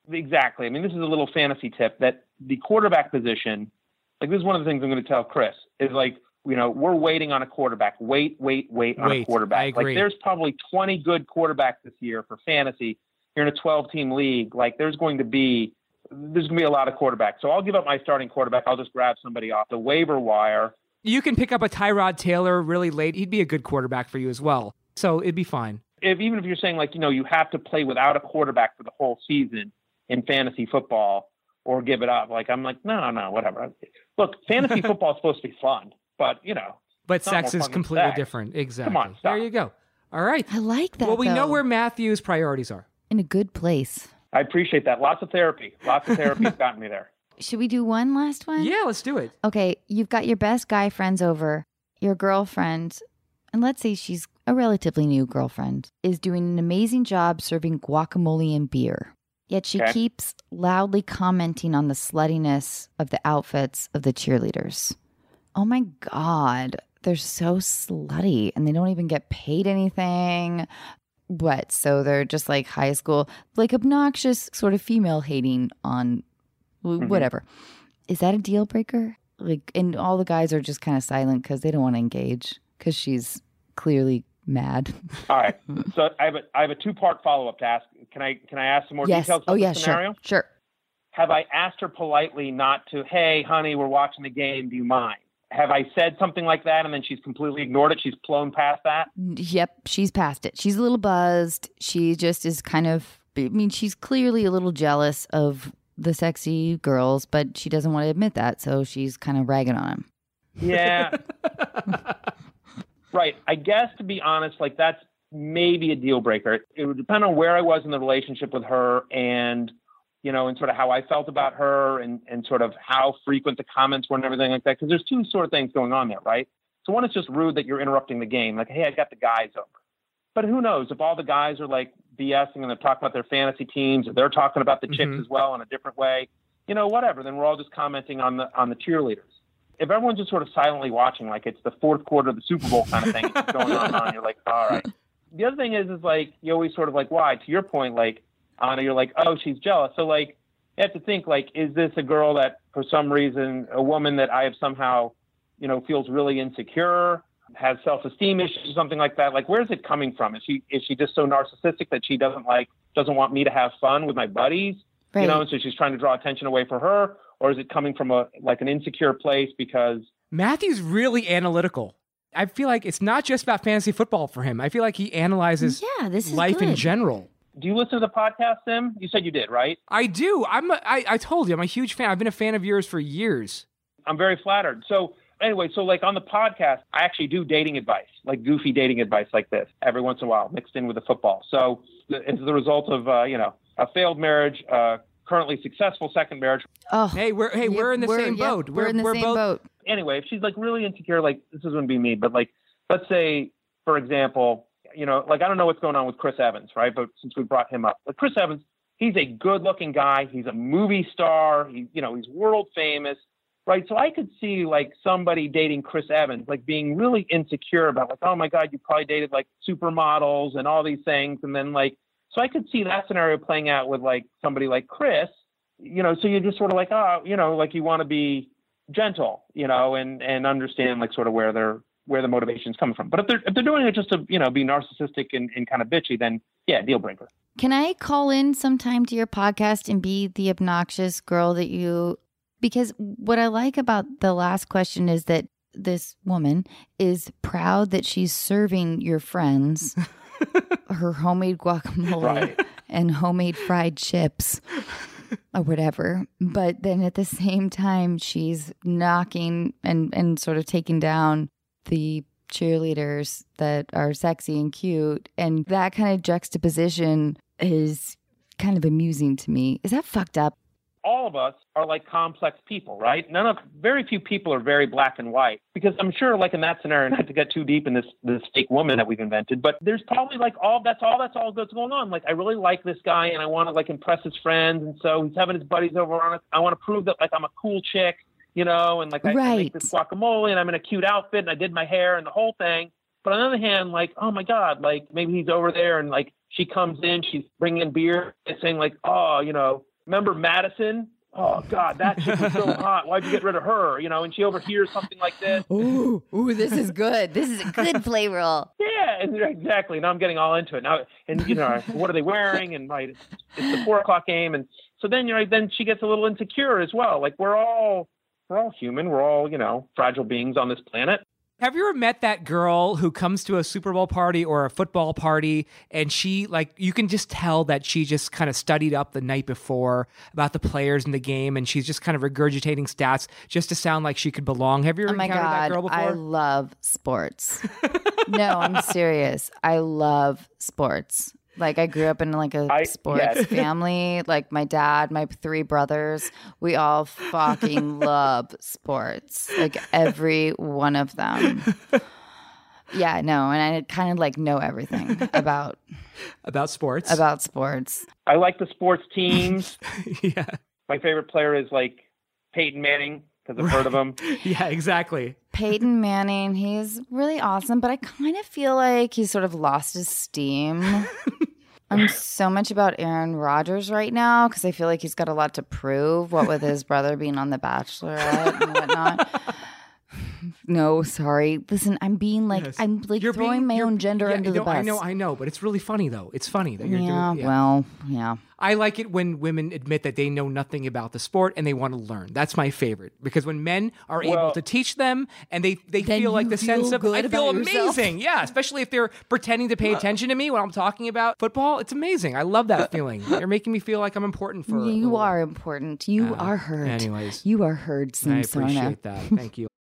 Exactly. I mean, this is a little fantasy tip that the quarterback position, like this is one of the things I'm going to tell Chris, is like, you know, we're waiting on a quarterback. Wait, wait, wait on Wait, a quarterback. I agree. Like there's probably twenty good quarterbacks this year for fantasy. You're in a twelve-team league. Like there's going to be there's going to be a lot of quarterbacks. So I'll give up my starting quarterback. I'll just grab somebody off the waiver wire. You can pick up a Tyrod Taylor really late. He'd be a good quarterback for you as well. So it'd be fine. If even if you're saying like, you know, you have to play without a quarterback for the whole season in fantasy football or give it up. Like I'm like, no, no, whatever. Look, fantasy football is supposed to be fun, but you know. But sex is completely sex. different. Exactly. Come on, stop. There you go. All right. I like that. Well, we though. know where Matthew's priorities are. In a good place. I appreciate that. Lots of therapy. Lots of therapy has gotten me there. Should we do one last one? Yeah, let's do it. Okay, you've got your best guy friends over, your girlfriend, and let's say she's a relatively new girlfriend, is doing an amazing job serving guacamole and beer. Yet she Okay. keeps loudly commenting on the sluttiness of the outfits of the cheerleaders. Oh my God, they're so slutty and they don't even get paid anything. What? So they're just like high school, like obnoxious sort of female hating on Mm-hmm. whatever. Is that a deal breaker? Like, and all the guys are just kind of silent because they don't want to engage because she's clearly mad. All right. So I have a I have a two part follow up to ask. Can I can I ask some more Yes. details Oh about yeah, the scenario? sure. Sure. Have I asked her politely not to, hey, honey, we're watching the game. Do you mind? Have I said something like that and then she's completely ignored it? She's flown past that? Yep, she's past it. She's a little buzzed. She just is kind of, I mean, she's clearly a little jealous of the sexy girls, but she doesn't want to admit that, so she's kind of ragging on him. Yeah. Right. I guess, to be honest, like that's maybe a deal breaker. It would depend on where I was in the relationship with her and, you know, and sort of how I felt about her and, and sort of how frequent the comments were and everything like that. Because there's two sort of things going on there, right? So one is just rude that you're interrupting the game. Like, hey, I got the guys over. But who knows if all the guys are like BSing and they're talking about their fantasy teams or they're talking about the chicks Mhm. as well in a different way, you know, whatever. Then we're all just commenting on the on the cheerleaders. If everyone's just sort of silently watching, like it's the fourth quarter of the Super Bowl kind of thing, it's going on and on, you're like, all right. The other thing is, is like, you always sort of like, why? To your point, like, Anna, you're like, oh, she's jealous. So like, you have to think like, is this a girl that for some reason, a woman that I have somehow, you know, feels really insecure, has self-esteem issues, something like that? Like, where's it coming from? Is she, is she just so narcissistic that she doesn't like, doesn't want me to have fun with my buddies? Right. You know, and so she's trying to draw attention away from her, or is it coming from a, like an insecure place because Matthew's really analytical. I feel like it's not just about fantasy football for him. I feel like he analyzes Yeah, this is life in good. general. do you listen to the podcast, Sim? You said you did, right? I do. I'm. A, I, I told you, I'm a huge fan. I've been a fan of yours for years. I'm very flattered. So anyway, so like on the podcast, I actually do dating advice, like goofy dating advice like this every once in a while, mixed in with the football. So it's the result of, uh, you know, a failed marriage, uh, currently successful second marriage. Oh, Hey, we're hey, we're in the we're- same yep, boat. We're, in the same both. boat. Anyway, if she's like really insecure, like this is going to be me, but like, let's say, for example, you know, like I don't know what's going on with Chris Evans, right? But since we brought him up, but Chris Evans, he's a good looking guy. He's a movie star. He, you know, he's world famous, right? So I could see like somebody dating Chris Evans, like being really insecure about like, oh my God, you probably dated like supermodels and all these things. And then like, so I could see that scenario playing out with like somebody like Chris, you know, so you're just sort of like, oh, you know, like you want to be gentle, you know, and, and understand like sort of where they're, where the motivation's coming from. But if they're, if they're doing it just to, you know, be narcissistic and, and kind of bitchy, then yeah, deal breaker. Can I call in sometime to your podcast and be the obnoxious girl that you, because what I like about the last question is that this woman is proud that she's serving your friends her homemade guacamole Right. and homemade fried chips or whatever. But then at the same time, she's knocking and, and sort of taking down the cheerleaders that are sexy and cute. And that kind of juxtaposition is kind of amusing to me. Is that fucked up? All of us are like complex people, right? None of, very few people are very black and white, because I'm sure like in that scenario, not to get too deep in this, this fake woman that we've invented, but there's probably like all, that's all, that's all that's going on. Like, I really like this guy and I want to like impress his friends. And so he's having his buddies over on it. I want to prove that like I'm a cool chick, you know, and like I, I Right. make this guacamole and I'm in a cute outfit and I did my hair and the whole thing. But on the other hand, like, oh my God, like maybe he's over there and like she comes in, she's bringing in beer and saying like, oh, you know, remember Madison? Oh, God, that chick was so hot. Why'd you get rid of her? You know, and she overhears something like this. Ooh, ooh, this is good. This is a good play role. Yeah, and exactly. Now I'm getting all into it. Now, and, you know, what are they wearing? And right, it's, it's the four o'clock game. And so then, you know, then she gets a little insecure as well. Like, we're all, we're all human. We're all, you know, fragile beings on this planet. Have you ever met that girl who comes to a Super Bowl party or a football party and she, like, you can just tell that she just kind of studied up the night before about the players in the game and she's just kind of regurgitating stats just to sound like she could belong? Have you ever oh my encountered God, that girl before? I love sports. No, I'm serious. I love sports. Like, I grew up in like a I, sports yes. family. Like, my dad, my three brothers, we all fucking love sports. Like, every one of them. Yeah, no, and I kind of like know everything about about sports. About sports. I like the sports teams. Yeah. My favorite player is like Peyton Manning because I've heard of him. Yeah, exactly. Peyton Manning, he's really awesome, but I kind of feel like he's sort of lost his steam. I'm so much about Aaron Rodgers right now because I feel like he's got a lot to prove, what with his brother being on The Bachelorette and whatnot. No, sorry. Listen, I'm being like, Yes. I'm like You're throwing being- my own gender yeah, under no, the bus. I know, I know, but it's really funny though. It's funny that you're yeah, doing. Yeah, well, yeah. I like it when women admit that they know nothing about the sport and they want to learn. That's my favorite because when men are able Well- to teach them and they, they Then feel like you the feel sense of, good I feel about yourself. amazing. Yeah, especially if they're pretending to pay attention to me when I'm talking about football. It's amazing. I love that feeling. You're making me feel like I'm important for You little- are important. You Uh, are heard. anyways. You are heard, I Simsona. appreciate that. Thank you.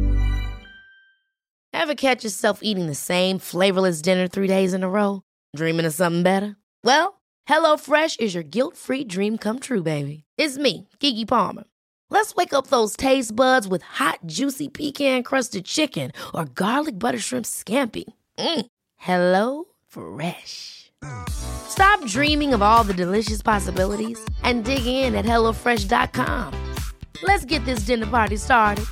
Ever catch yourself eating the same flavorless dinner three days in a row? Dreaming of something better? Well, HelloFresh is your guilt-free dream come true, baby. It's me, Keke Palmer. Let's wake up those taste buds with hot, juicy pecan-crusted chicken or garlic butter shrimp scampi. Mm. Hello Fresh. Stop dreaming of all the delicious possibilities and dig in at hello fresh dot com. Let's get this dinner party started.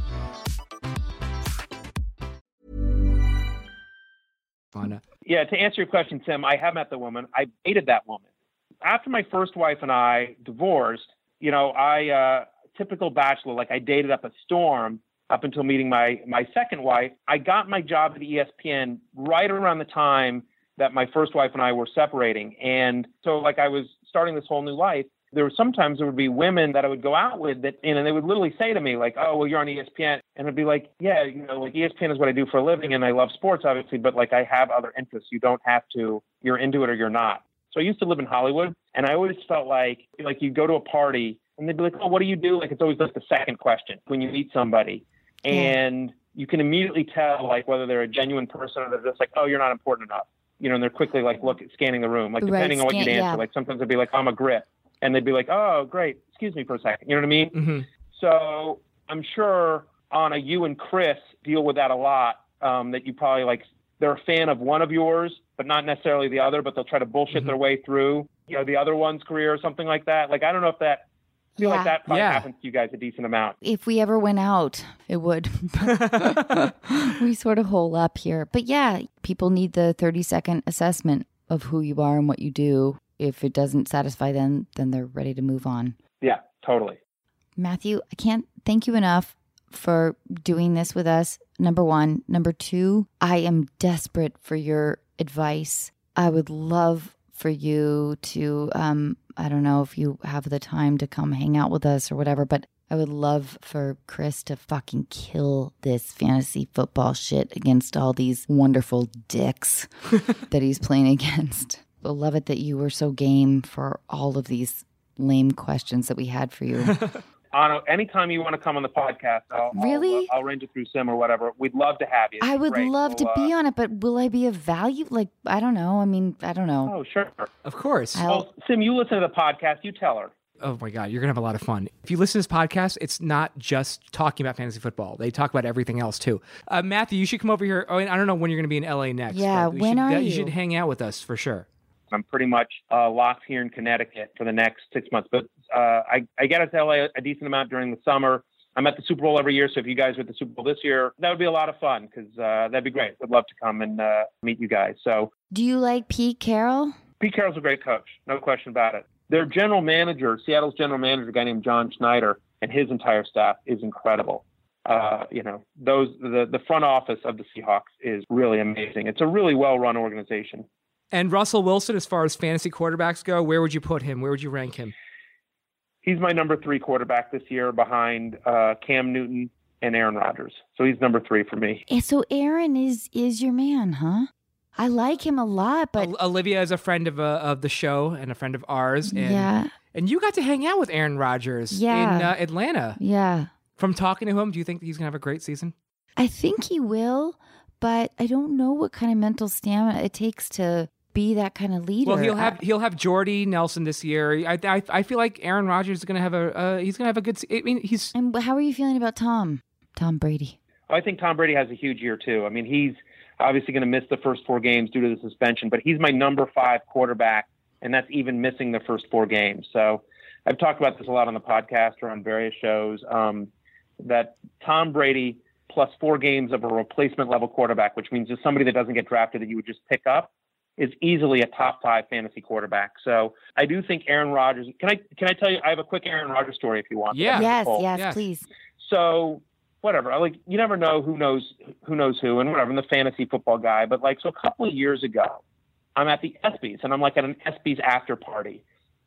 Fun. Yeah, to answer your question, Tim, I have met the woman. I dated that woman. After my first wife and I divorced, you know, I, uh, typical bachelor, like I dated up a storm up until meeting my, my second wife. I got my job at E S P N right around the time that my first wife and I were separating. And so like I was starting this whole new life. There were sometimes there would be women that I would go out with that, and they would literally say to me like, oh, well, you're on E S P N. And I'd be like, yeah, you know, like E S P N is what I do for a living. And I love sports, obviously, but like I have other interests. You don't have to, you're into it or you're not. So I used to live in Hollywood, and I always felt like, like you go to a party and they'd be like, oh, what do you do? Like, it's always like the second question when you meet somebody. And you can immediately tell like whether they're a genuine person or they're just like, oh, you're not important enough. You know, and they're quickly like, look, scanning the room, like Right, depending on what scan- you'd answer. yeah. Like sometimes they'd be like, I'm a grip. And they'd be like, oh, great. Excuse me for a second. You know what I mean? Mm-hmm. So I'm sure Anna, you and Chris deal with that a lot, um, that you probably like, they're a fan of one of yours, but not necessarily the other, but they'll try to bullshit Mm-hmm. their way through, you know, the other one's career or something like that. Like, I don't know if that, I feel Yeah. like that probably Yeah. happens to you guys a decent amount. If we ever went out, it would. We sort of hole up here. But yeah, people need the thirty second assessment of who you are and what you do. If it doesn't satisfy them, then they're ready to move on. Yeah, totally. Matthew, I can't thank you enough for doing this with us. Number one. Number two, I am desperate for your advice. I would love for you to, um, I don't know if you have the time to come hang out with us or whatever, but I would love for Chris to fucking kill this fantasy football shit against all these wonderful dicks that he's playing against. I love it that you were so game for all of these lame questions that we had for you. Anna, anytime you want to come on the podcast, I'll, Really? I'll, uh, I'll arrange it through Sim or whatever. We'd love to have you. I would Great. love We'll, to be uh, on it, but will I be of value? Like, I don't know. I mean, I don't know. Oh, sure. Of course. I'll- Well, Sim, you listen to the podcast. You tell her. Oh my God, you're going to have a lot of fun. If you listen to this podcast, it's not just talking about fantasy football. They talk about everything else too. Uh, Matthew, you should come over here. Oh, and I don't know when you're going to be in L A next. Yeah, but we when should, are uh, you? should hang out with us for sure. I'm pretty much uh, locked here in Connecticut for the next six months. But uh, I, I get out to L A a decent amount during the summer. I'm at the Super Bowl every year. So if you guys were at the Super Bowl this year, that would be a lot of fun because uh, that'd be great. Would love to come and uh, meet you guys. So Do you like Pete Carroll? Pete Carroll's a great coach. No question about it. their general manager, Seattle's general manager, a guy named John Schneider, and his entire staff is incredible. Uh, you know, those the, the front office of the Seahawks is really amazing. It's a really well-run organization. And Russell Wilson, as far as fantasy quarterbacks go, where would you put him? Where would you rank him? He's my number three quarterback this year behind uh, Cam Newton and Aaron Rodgers. So he's number three for me. So Aaron is is your man, huh? I like him a lot, but Olivia is a friend of uh, of the show and a friend of ours. And, yeah, and you got to hang out with Aaron Rodgers yeah. in uh, Atlanta. Yeah. From talking to him, do you think he's gonna have a great season? I think he will, but I don't know what kind of mental stamina it takes to be that kind of leader. Well, he'll have he'll have Jordy Nelson this year. I I, I feel like Aaron Rodgers is gonna have a uh, he's gonna have a good. I mean, he's. And how are you feeling about Tom? Tom Brady. I think Tom Brady has a huge year too. I mean, he's obviously going to miss the first four games due to the suspension, but he's my number five quarterback, and that's even missing the first four games. So I've talked about this a lot on the podcast or on various shows, um, that Tom Brady plus four games of a replacement level quarterback, which means just somebody that doesn't get drafted that you would just pick up, is easily a top five fantasy quarterback. So I do think Aaron Rodgers, can I, can I tell you, I have a quick Aaron Rodgers story if you want. Yeah. Yes, yes, yes, please. So whatever, like you never know who knows who knows who and whatever. I'm the fantasy football guy, but like, so a couple of years ago, I'm at the ESPYs and I'm like at an ESPYs after party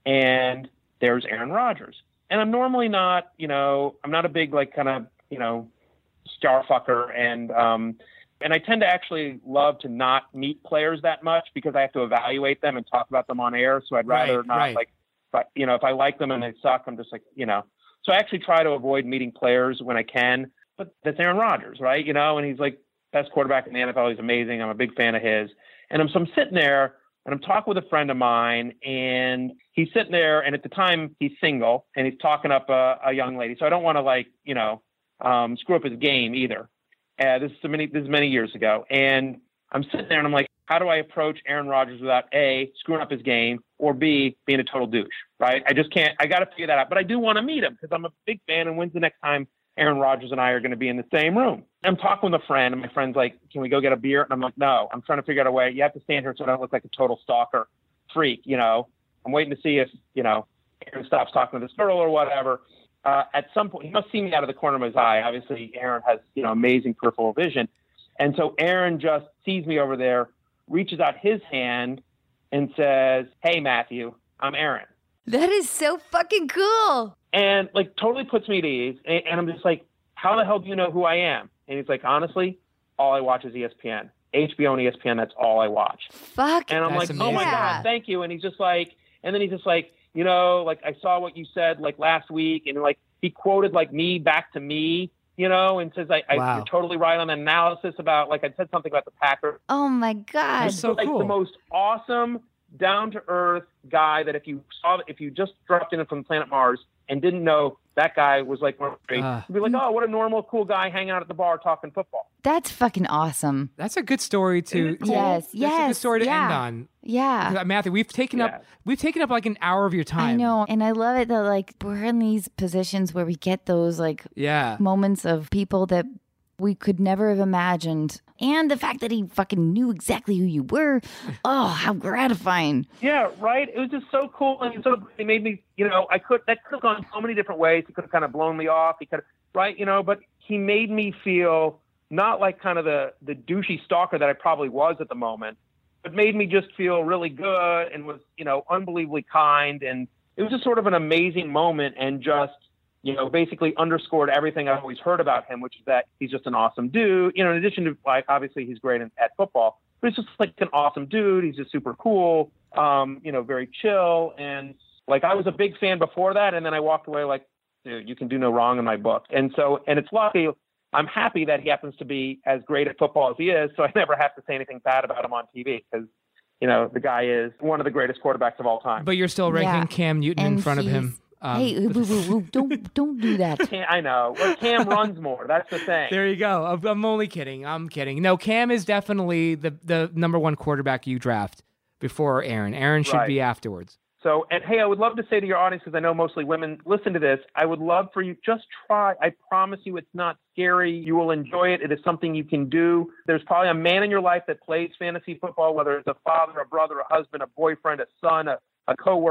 and there's Aaron Rodgers. And I'm normally not, you know, I'm not a big, like kind of, you know, star fucker. And, um, and I tend to actually love to not meet players that much because I have to evaluate them and talk about them on air. So I'd rather Right, not right. like, but you know, if I like them and they suck, I'm just like, you know, so I actually try to avoid meeting players when I can. But that's Aaron Rodgers, right? You know, and he's like best quarterback in the N F L. He's amazing. I'm a big fan of his. And I'm, so I'm sitting there and I'm talking with a friend of mine and he's sitting there. And at the time he's single and he's talking up a, a young lady. So I don't want to like, you know, um, screw up his game either. Uh, this is so many, this is many years ago. And I'm sitting there and I'm like, how do I approach Aaron Rodgers without A, screwing up his game, or B, being a total douche, right? I just can't, I got to figure that out. But I do want to meet him because I'm a big fan. And when's the next time Aaron Rodgers and I are going to be in the same room? I'm talking with a friend and my friend's like, can we go get a beer? And I'm like, no, I'm trying to figure out a way. You have to stand here so I don't look like a total stalker freak. You know, I'm waiting to see if, you know, Aaron stops talking to this girl or whatever. Uh, at some point, he must see me out of the corner of his eye. Obviously, Aaron has, you know, amazing peripheral vision. And so Aaron just sees me over there, reaches out his hand and says, hey, Matthew, I'm Aaron. That is so fucking cool. And like totally puts me at ease. And, and I'm just like, how the hell do you know who I am? And he's like, honestly, all I watch is E S P N. H B O and E S P N, that's all I watch. Fuck. And I'm That's like, oh my amazing. God, thank you. And he's just like, and then he's just like, you know, like I saw what you said like last week. And like he quoted like me back to me, you know, and says, I, Wow. I you're totally right on the analysis about, like I said something about the Packers. Oh my God. That's so like cool. the most awesome, down to earth guy that if you saw, if you just dropped in from planet Mars and didn't know that guy was like, one of the great, Uh. you'd be like, oh, what a normal, cool guy hanging out at the bar talking football. That's fucking awesome. That's a good story to. Isn't it cool? Yes, That's a yes. good story to yeah. end on. Yeah. Uh, Matthew, we've taken Yeah. up we've taken up like an hour of your time. I know. And I love it that like we're in these positions where we get those like Yeah. moments of people that we could never have imagined. And the fact that he fucking knew exactly who you were. Oh, how gratifying. Yeah, right. It was just so cool, and so it made me, you know, I could that could have gone so many different ways. He could have kind of blown me off. He could have, right, you know, but he made me feel not like kind of the the douchey stalker that I probably was at the moment, but made me just feel really good and was, you know, unbelievably kind, and it was just sort of an amazing moment, and just, you know, basically underscored everything I've always heard about him, which is that he's just an awesome dude. You know, in addition to, like, obviously he's great in, at football, but he's just like an awesome dude. He's just super cool, um, you know, very chill. And like, I was a big fan before that. And then I walked away like, dude, you can do no wrong in my book. And so, and it's lucky, I'm happy that he happens to be as great at football as he is. So I never have to say anything bad about him on T V because, you know, the guy is one of the greatest quarterbacks of all time. But you're still ranking Yeah. Cam Newton in And front of him. he's- Um, hey, woo, woo, woo, woo, don't don't do that. Cam, I know. Well, Cam runs more. That's the thing. There you go. I'm, I'm only kidding. I'm kidding. No, Cam is definitely the, the number one quarterback you draft before Aaron. Aaron should Right. be afterwards. So, and hey, I would love to say to your audience, because I know mostly women listen to this, I would love for you, just try. I promise you it's not scary. You will enjoy it. It is something you can do. There's probably a man in your life that plays fantasy football, whether it's a father, a brother, a husband, a boyfriend, a son, a, a coworker.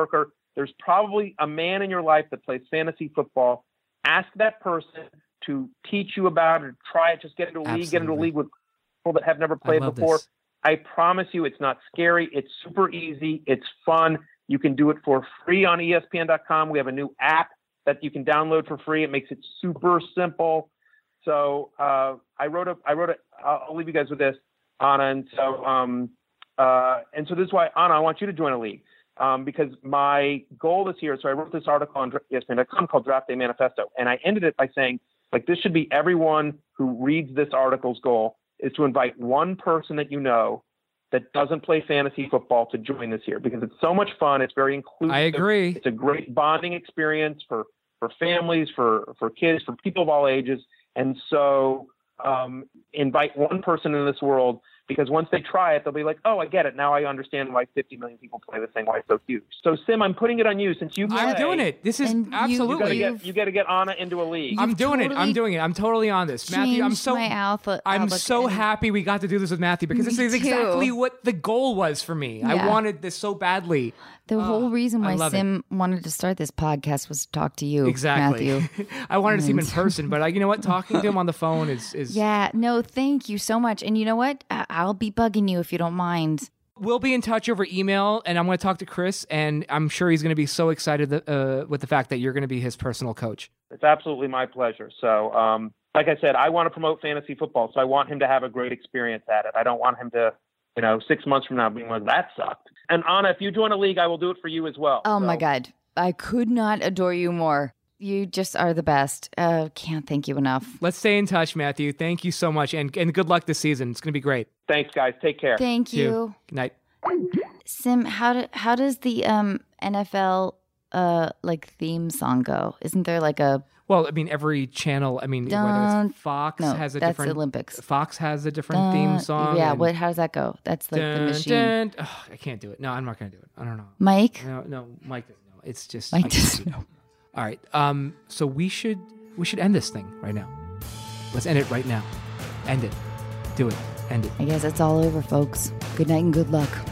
there's probably a man in your life that plays fantasy football. Ask that person to teach you about it, try it, just get into a league, get into a league with people that have never played before. This. I promise you it's not scary. It's super easy. It's fun. You can do it for free on E S P N dot com. We have a new app that you can download for free. It makes it super simple. So uh, I wrote a, I wrote a, I'll leave you guys with this, Anna. And so, um, uh, and so this is why, Anna, I want you to join a league um, because my goal this year, so I wrote this article on E S P N dot com called Draft Day Manifesto. And I ended it by saying, like, this should be everyone who reads this article's goal is to invite one person that you know that doesn't play fantasy football to join this year because it's so much fun. It's very inclusive. I agree. It's a great bonding experience for, for families, for, for kids, for people of all ages. And so um, invite one person in this world because once they try it, they'll be like, oh, I get it. Now I understand why fifty million people play this thing, why it's so huge. So, Sim, I'm putting it on you since you play. I'm doing it. This is And you- absolutely. You got, you got to get Anna into a league. I'm doing it. I'm totally doing it. I'm totally on this. Matthew, I'm Changed so my alpha, I'm outlook so and- happy we got to do this with Matthew because this Me is too. exactly what the goal was for me. I Yeah. wanted this so badly. The whole reason I why love it. Sim wanted to start this podcast was to talk to you, Exactly. Matthew. I wanted to see him in person, but uh, you know what? Talking to him on the phone is is Yeah, no, thank you so much. And you know what? I- I'll be bugging you if you don't mind. We'll be in touch over email, and I'm going to talk to Chris, and I'm sure he's going to be so excited that, uh, with the fact that you're going to be his personal coach. It's absolutely my pleasure. So, um, like I said, I want to promote fantasy football, so I want him to have a great experience at it. I don't want him to, you know, six months from now being like, that sucked. And Anna, if you join a league, I will do it for you as well. Oh So- my God. I could not adore you more. You just are the best. Uh, can't thank you enough. Let's stay in touch, Matthew. Thank you so much, and and good luck this season. It's going to be great. Thanks, guys. Take care. Thank You. you. Good night. Sim, how do, how does the um N F L uh like theme song go? Isn't there like a Well, I mean, every channel. I mean, whether Dun- it's Fox no, has a that's different Olympics. Fox has a different theme uh, song. Yeah, and what how does that go? That's like the dun, machine. dun- Ugh, I can't do it. No, I'm not going to do it. I don't know. Mike? No, no, Mike doesn't know. It's just Mike I can't doesn't do it. know. All right. Um. So we should we should end this thing right now. Let's end it right now. End it. Do it. End it. I guess it's all over, folks. Good night and good luck.